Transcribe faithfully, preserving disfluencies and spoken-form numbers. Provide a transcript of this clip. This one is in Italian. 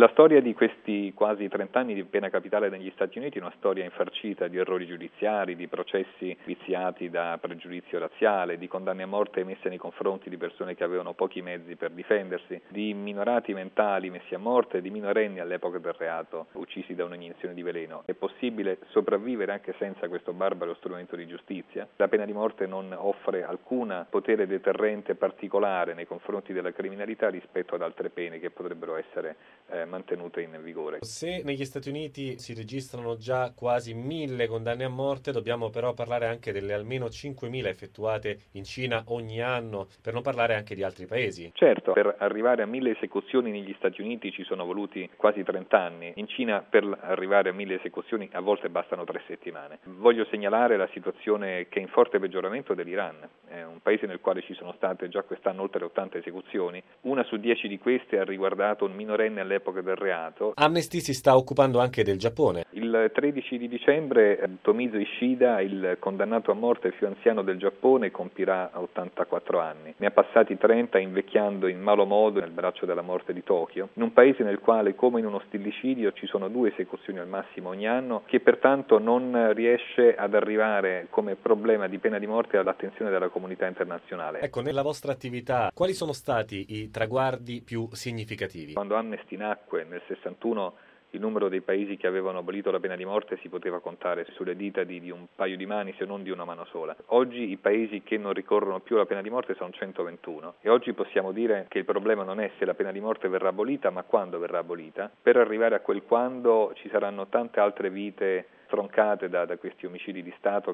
La storia di questi quasi trent'anni di pena capitale negli Stati Uniti è una storia infarcita di errori giudiziari, di processi viziati da pregiudizio razziale, di condanne a morte emesse nei confronti di persone che avevano pochi mezzi per difendersi, di minorati mentali messi a morte e di minorenni all'epoca del reato uccisi da un'iniezione di veleno. È possibile sopravvivere anche senza questo barbaro strumento di giustizia? La pena di morte non offre alcun potere deterrente particolare nei confronti della criminalità rispetto ad altre pene che potrebbero essere eh, mantenute in vigore. Se negli Stati Uniti si registrano già quasi mille condanne a morte, dobbiamo però parlare anche delle almeno cinquemila effettuate in Cina ogni anno, per non parlare anche di altri paesi. Certo, per arrivare a mille esecuzioni negli Stati Uniti ci sono voluti quasi trent'anni. In Cina per arrivare a mille esecuzioni a volte bastano tre settimane. Voglio segnalare la situazione che è in forte peggioramento dell'Iran. È un paese nel quale ci sono state già quest'anno oltre ottanta esecuzioni. Una su dieci di queste ha riguardato un minorenne all'epoca del reato. Amnesty si sta occupando anche del Giappone. Il tredici di dicembre Tomizo Ishida, il condannato a morte più anziano del Giappone, compirà ottantaquattro anni. Ne ha passati trenta invecchiando in malo modo nel braccio della morte di Tokyo, in un paese nel quale, come in uno stillicidio, ci sono due esecuzioni al massimo ogni anno, che pertanto non riesce ad arrivare come problema di pena di morte all'attenzione della comunità internazionale. Ecco, nella vostra attività, quali sono stati i traguardi più significativi? Quando Amnesty nacque nel sessantuno, il numero dei paesi che avevano abolito la pena di morte si poteva contare sulle dita di, di un paio di mani, se non di una mano sola. Oggi i paesi che non ricorrono più alla pena di morte sono centoventuno e oggi possiamo dire che il problema non è se la pena di morte verrà abolita, ma quando verrà abolita. Per arrivare a quel quando ci saranno tante altre vite stroncate da, da questi omicidi di Stato